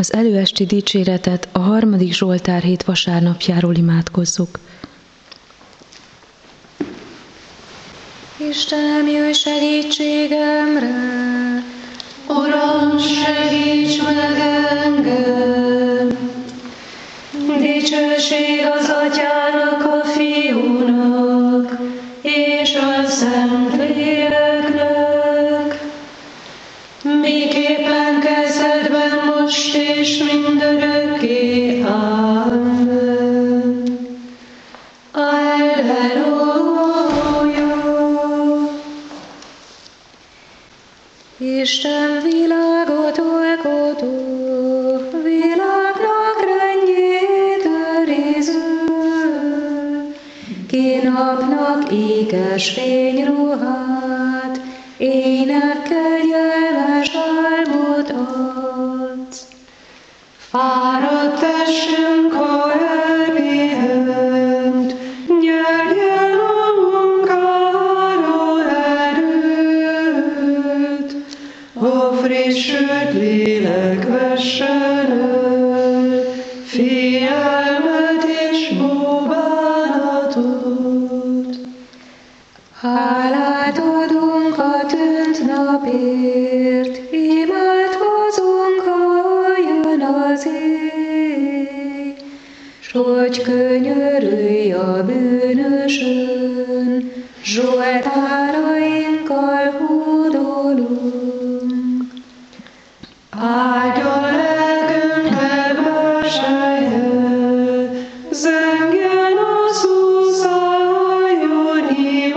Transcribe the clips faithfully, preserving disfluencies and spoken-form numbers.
Az előesti dicséretet a harmadik Zsoltár hét vasárnapjáról imádkozzuk. Istenem, jöjj segítségemre! Uram, segíts meg engem! Dicsőség az Atyának, a Fiúnak, és a Szentléleknek, miképpen kezdetben, most és mindörökké. Amen. Alleluja! Isten világot alkotó, világnak rendjét őriző, ki napnak ékes fényruhát, énekkel jelmes álmot adsz. Fáradt testünk, ha elpihent, nyerjen a munkára erőt, a frissült lélek vessen el, figyelmet és búbánatot. Hálát adunk a tűnt napért, imádkozunk, ha jön az éj, s hogy könyörülj a bűnösön, zsoltárainkkal hódolunk. Áldja lelkünk verselje, zengjen az Úr szálljon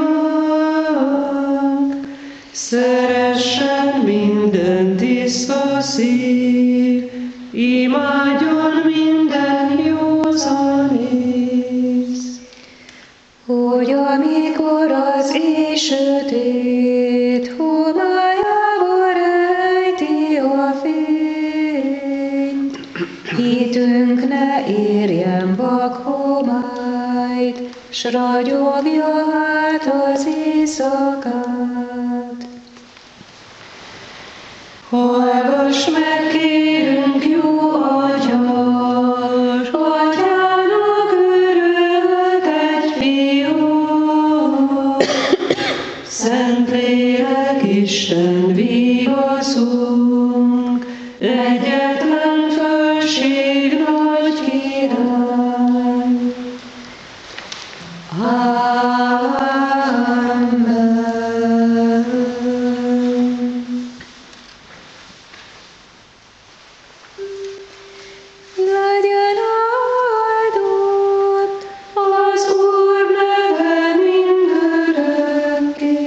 imánk, szeressen minden tiszta szív, imádjon minden józan ész. Hogy amikor az éj sötét homályába rejti a fényt, hitünk ne érjen vak homályt, s ragyogja át az éjszakát. Hallgass meg, kérünk, jó Atyám, s Atyának örölt egy fiút. Szentlélek, Isten vigaszunk, egyetlen fölség nagy király. Amen. Legyen áldott az Úr neve mindörökké.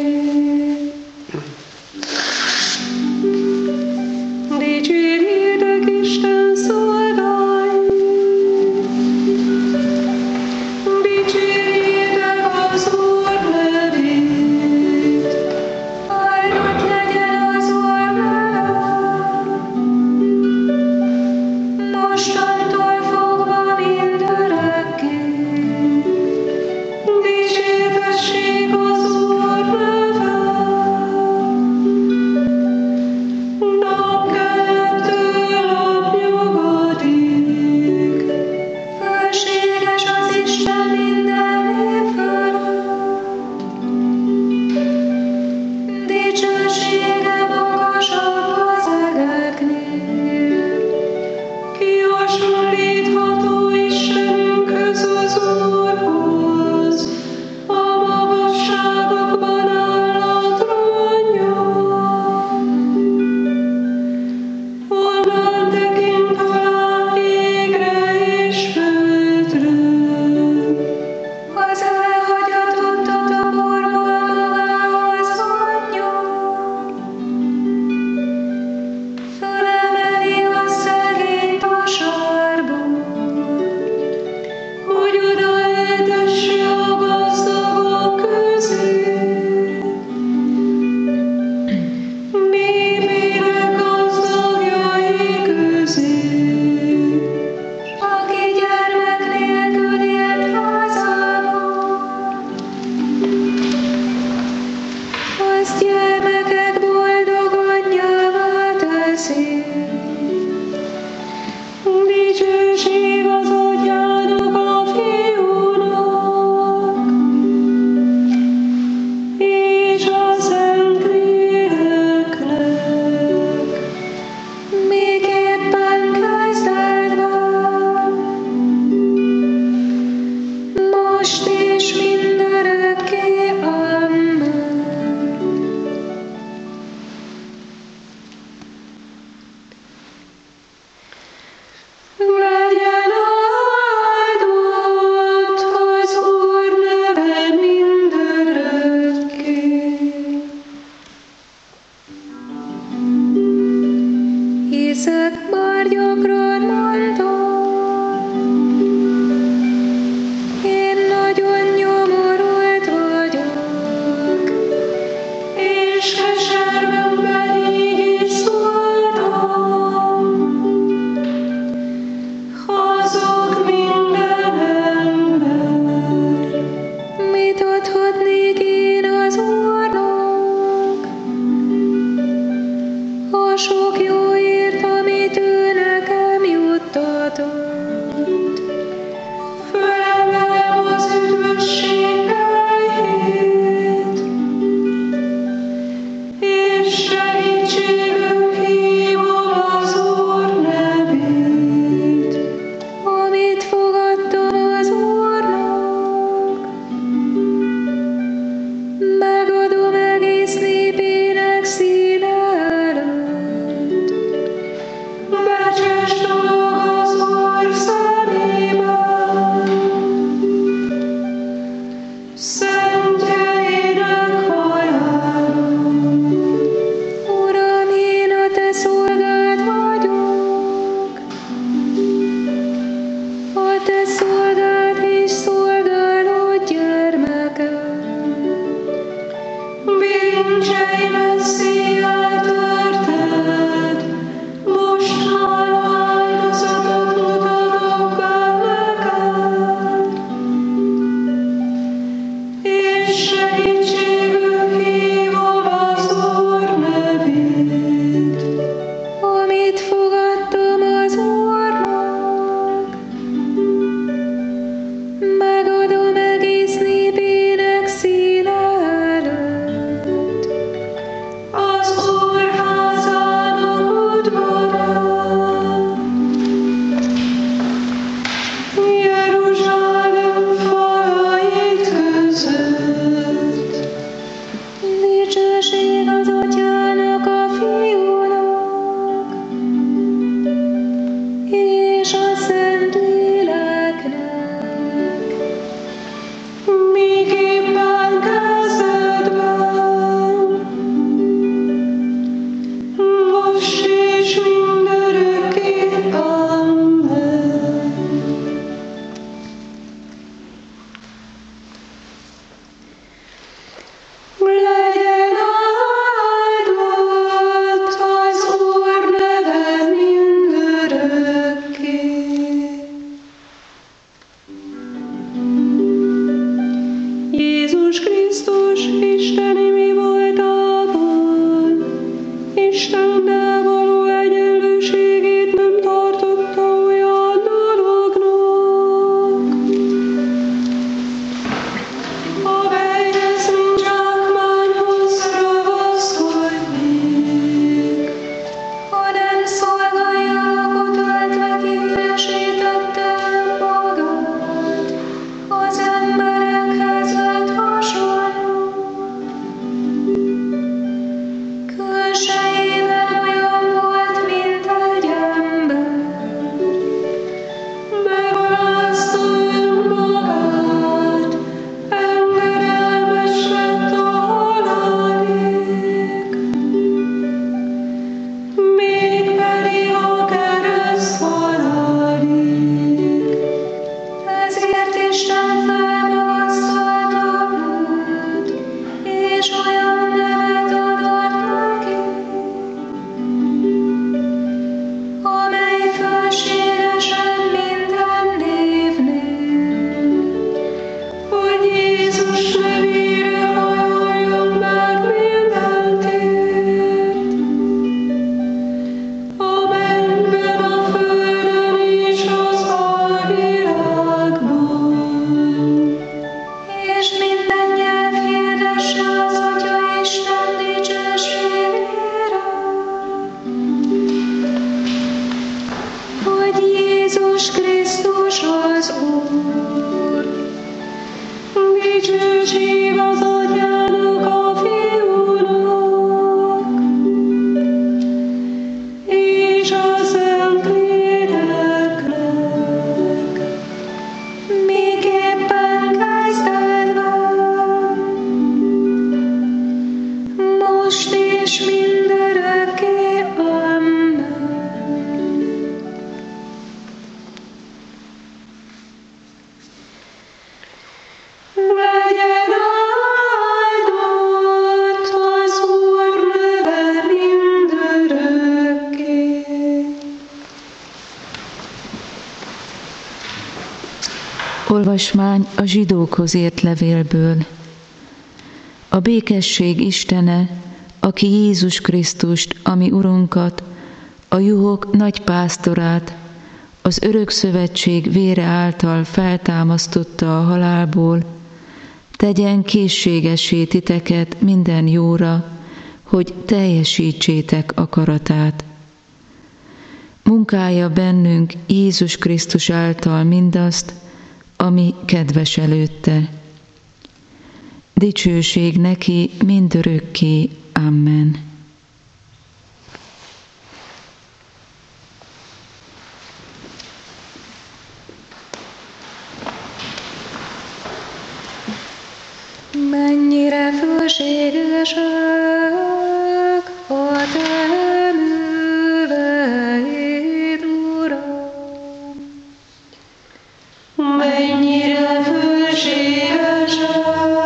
Dicsérjétek Isten szolgálatait! leszek, bár gyakran mondom. Én nagyon nyomorult vagyok, és keservemben így is szóltam. Hazug minden ember, mit adhatnék én az Úrnak? A sok jóért, amit ő nekem juttatott. felemelem az üdvösség helyét, és segítségül hívom az Úr nevét. Amit fogadtam az Úrnak, megadom egész népének színe előtt. Becses dolog az Úr szemében, szentjeinek hajára. Uram, én a te szolgád vagyok, a te szolgád és szolgálód gyermeke. Bilincseimet szíjjel törted, most haláldozatot mutatok be neked, és segítségül hívom az Úr nevét. Amit fogadtam az Úrnak, megadom egész népének színe előtt. Az Úr házának udvarán, Jeruzsálem falai között. Dicsőség az Atyának, a Fiúnak, és a Szentléleknek. Miképpen kezdetben, most és mindörökké. Amen. Legyen áldott az Úr neve mindörökké. Jézus Krisztus isteni mi voltában, Istennel való egyenlőségét nem tartotta olyan dolognak, amelyhez mint zsákmányhoz ragaszkodnék, Hanem szolgáljának öltve képesítette magát, az emberekhez lett hasonló. Külsejében olyan volt, mint egy ember, megalázta önmagát, engedelmes lett a halálig, mégpedig a kereszt halálig. ezért Isten felmagasztalta őt, és olyan nevet adott neki, amely fölségesen minden névnél, Hogy Jézus nevére hajoljon meg minden tért, a mennyben, a földön és az alvilágban. és minden nyelv hirdesse az Atya Isten dicsőségére, hogy Jézus Krisztus az Úr. Dicsőség az Atyának, a Fiúnak, és a Szentléleknek, Miképpen kezdetben, most és mindörökké. Amen. Olvasmány a zsidókhoz írt levélből. A békesség Istene, aki Jézus Krisztust, ami Urunkat, a juhok nagy pásztorát, az örök szövetség vére által feltámasztotta a halálból, tegyen készségessé titeket minden jóra, hogy teljesítsétek akaratát. Munkálja bennünk Jézus Krisztus által mindazt, ami kedves előtte. Dicsőség neki mindörökké. Amen. Mennyire fölségesek a te műveid, Uram! Mennyire fölségesek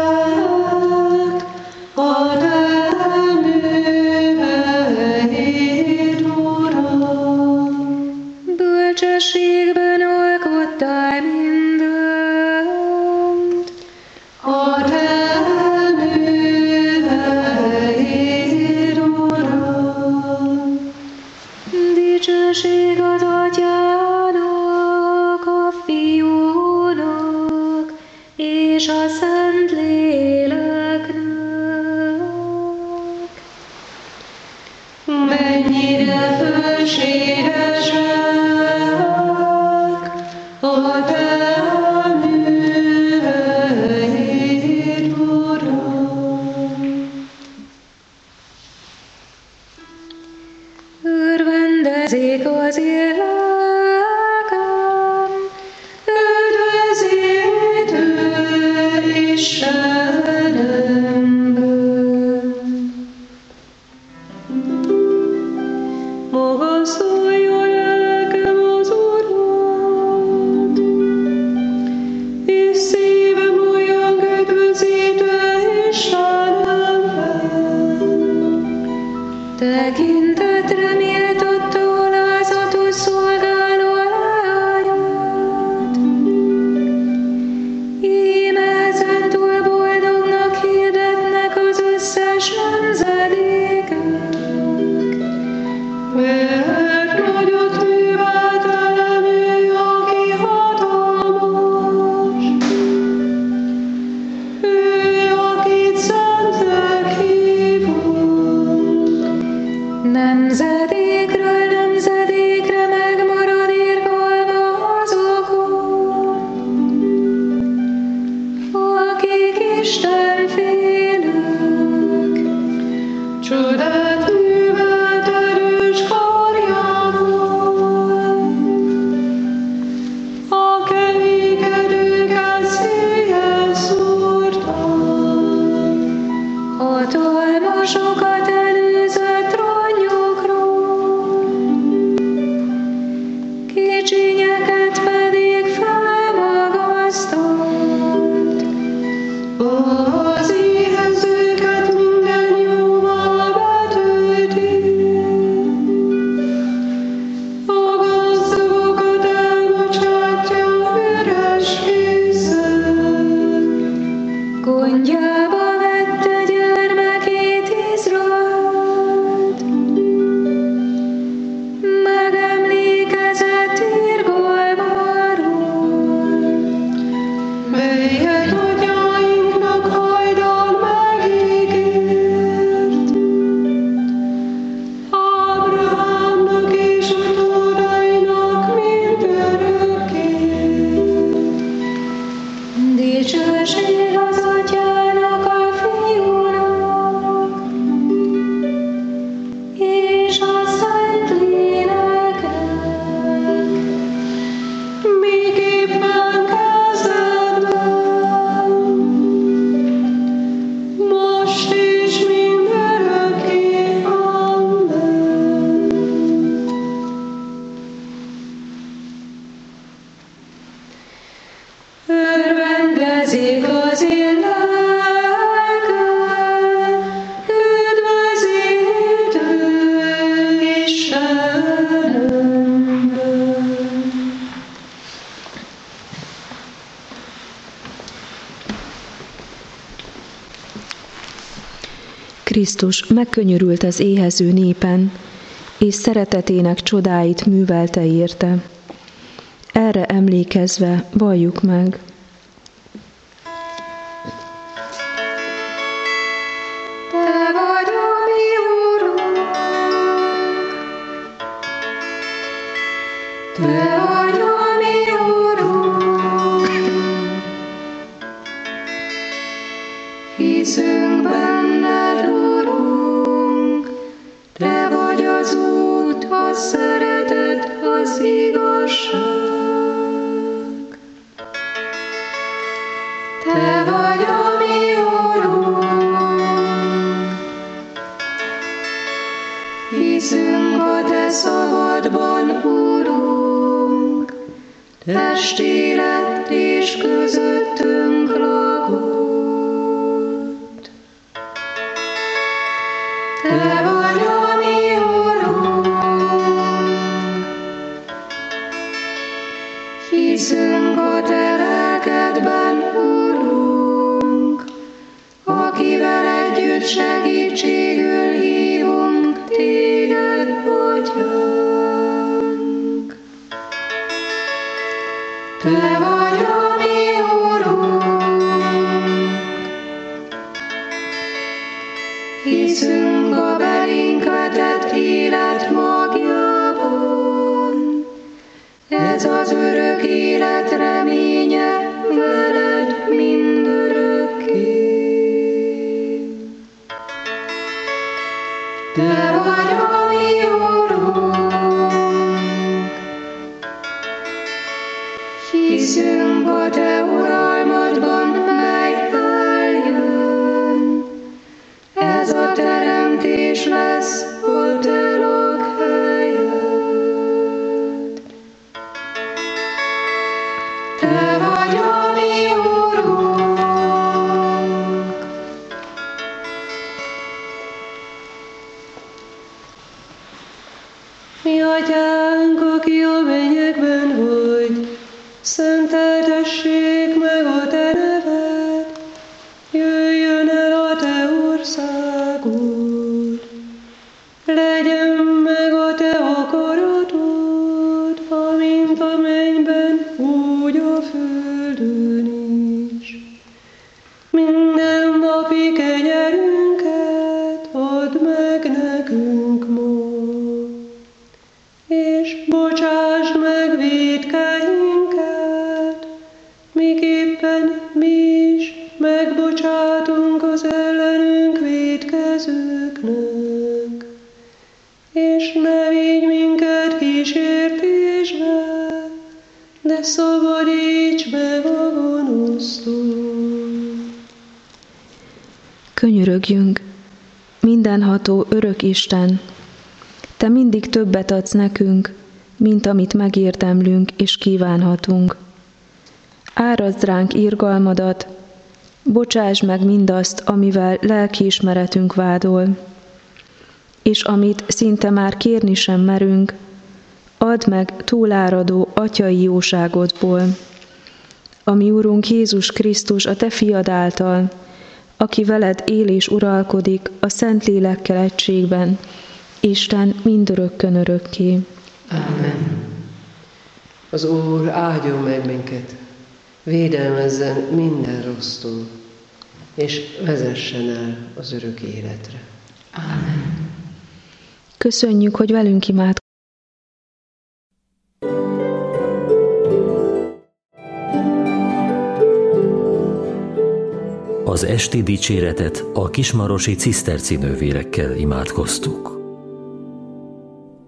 a te műveid, Uram! Bölcsességben alkottál mindent, a te dicsőség az Atyának, a Fiúnak és a Szentléleknek. Mennyire fölségesek a te műveid, Uram! Örvendezik az élelkem, üdvözítő Istenemben. Magasztalja lelkem az Urat, és szívem olyan üdvözítő Istenemben. Tekintetre méltatta alázatos szolgáló lányát. Íme ezentúl boldognak hirdetnek az összes nemzedékek. Mert nagyot művelt velem ő, aki hatalmas. Ő, akit szentek hívunk. Nemzedékről nemzedékre megmarad irgalma azokon, akik Isten félők. Csodát művelt erős karjával, a keménykedőket széjjel szórta, hatalmasokat előzött ronnyokról, kicsinyeket pedig felmagasztott. Az éhezőket minden jóval betölti, a gazdagokat elbocsátja üres kézzel. Gondjába vette gyermekét Izraelt, megemlékezett irgalmáról, melyet atyáinknak hajdan megígért, Ábrahámnak és utódainak mindörökké. Dicsőség az Atyának, a Fiúnak és a Szentléleknek, miképpen kezdetben, most és mindörökké. Amen. Örvendezik az én lelkem, üdvözítő Istenemben. Krisztus megkönyörült az éhező népen, és szeretetének csodáit művelte érte. Erre emlékezve valljuk meg. Te vagy a mi Urunk, Te vagy a mi Urunk, hiszünk benned, Urunk, Te vagy az út, a szeretet, az igazság. Te vagy a mi Urunk, hiszünk a Te szavadban, Urunk, testé lett és közöttünk lakott. Te vagy a mi Urunk, hiszünk a Te lelkedben, Urunk, akivel együtt segítségül hívunk Téged, Atyánk. Te vagy a mi Urunk, hiszünk a belénk vetett élet magjában, ez az örök élet reménye veled mindörökké. Te vagy a mi Urunk, hiszünk a Te uralmadban, mely eljön, ez a teremtés lesz a Te lakhelyed. Te vagy a mi Urunk. Mi Atyánk, aki a mennyekben vagy, szenteltessék meg a Te neved, jöjjön el a Te országod, legyen meg a Te akaratod, amint a mennyben, úgy a földön is. Minden napi kenyerünket add meg nekünk ma, és bocsásd meg vétkeinket, miképpen mi is megbocsátunk az ellenünk vétkezőknek. És ne vigy minket kísértésbe, de szabadíts meg a gonosztól. Könyörögjünk, mindenható örök Isten, Te mindig többet adsz nekünk, mint amit megérdemlünk és kívánhatunk. Árazd ránk irgalmadat, bocsásd meg mindazt, amivel lelkiismeretünk vádol, és amit szinte már kérni sem merünk, add meg túláradó atyai jóságodból, ami Urunk Jézus Krisztus a Te fiad által, aki veled él és uralkodik a Szentlélekkel egységben, Isten mindörökkön örökké. Amen. Az Úr áldjon meg minket, védelmezzen minden rossztól, és vezessen el az örök életre. Amen. Köszönjük, hogy velünk imádkozol. Az esti dicséretet a kismarosi ciszterci nővérekkel imádkoztuk.